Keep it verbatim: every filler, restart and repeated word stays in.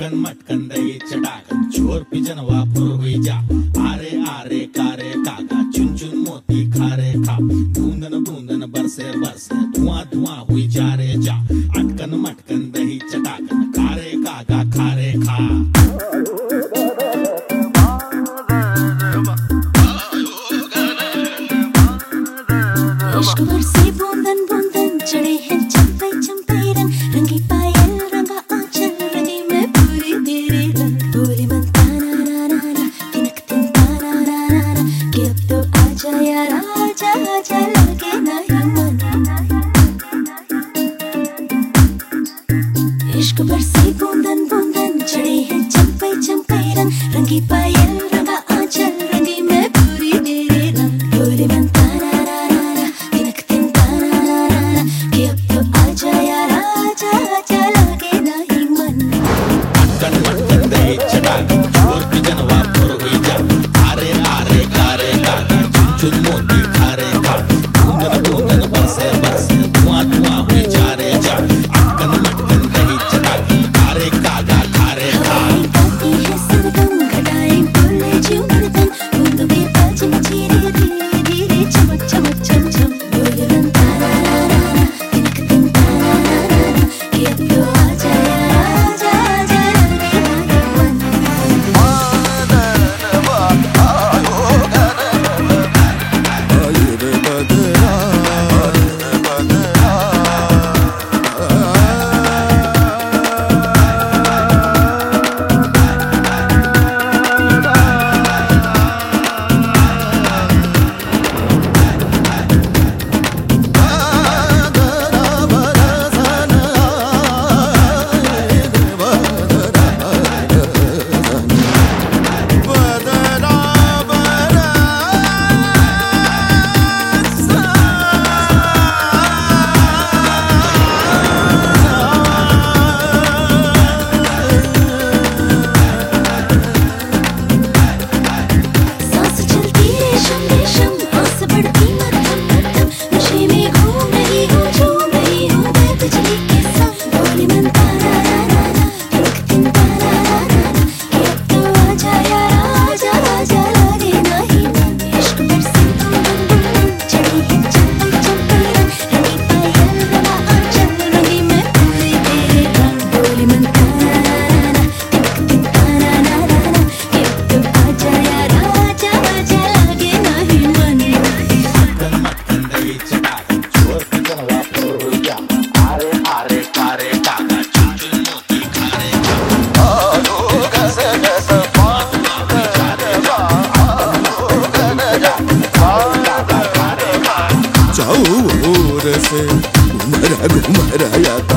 अटकन मटकन दही चटाकन चोर पिजनवा पुरवी जा आरे आरे कारे काका चुन चुन मोती खारे खा बूंदन बूंदन बरसे बरसे धुआं धुआं हुई जा रे जा अटकन मटकन दही चटाकन कारे काका खारे खा। इश्क बरसे बूंदन बूंदन चढ़े हैं चंपे चंपे रंग रंगी पायल रंगा आंचल रंगी मैं पूरी तेरे रंग बोली मन ताना ना ना ना तिनक तिन ताना ना ना ना कि अब तो आजा यार आजा आजा लगे नहीं मन। इश्क बरसे बूंदन बूंदन चढ़े हैं चंपे चंपे रंग रंगी पायल रंगा आंचल रंगी मैं पूरी तेरे रंग बोली मन ताना ना ना ना तिनक तिन ताना ना ना ना कि अब तो आजा यार आजा आजा लगे नहीं मन। अटकन मटकन दही चटाकन चोर पिजनवा पुरवी जा आरे आरे कारे काका चुन चुन मोती खारे खा बूंदन बूंदन बरसे बरसे धुआं धुआं हुई जा रे जा अटकन मटकन दही चटाकन कारे काका खारे खा। हवाएं गाती है सरगम घटाएं बोले जीव धड़कन बूंदों के पाँच मची धीरे धीरे चमक चमक चम चम बोले मन ताना ना ना ना तिनक तिन ताना ना ना ना कि अब तो आजा यार आजा आजा लगे नहीं मन। सांस चलती रेशम रेशम आस बढ़ती मध्यम मध्यम नशे में घूम रही हूँ झूम रही हूँ मैं बिजली के संग बोली मन ताना ना ना ना तिनक तिन ताना ना ना ना कि अब तो आजा यार आजा आजा लगे नहीं मन। इश्क बरसे बूंदन बूंदन चढ़ी है चंपे चंपे रंग रंगी पायल रंगा आंचल रंगी मैं पूरी तेरे रंग बोली मन ताना ना ना ना तिनक तिन ताना ना ना ना कि अब तो आजा यार आजा आजा लगे नहीं मन। अटकन मटकन दही चटाकन चोर पिजनवा पुरवी जा आरे आरे कारे काका चुन चुन मोती खारे खा जाओ से घुमरा घुमरा या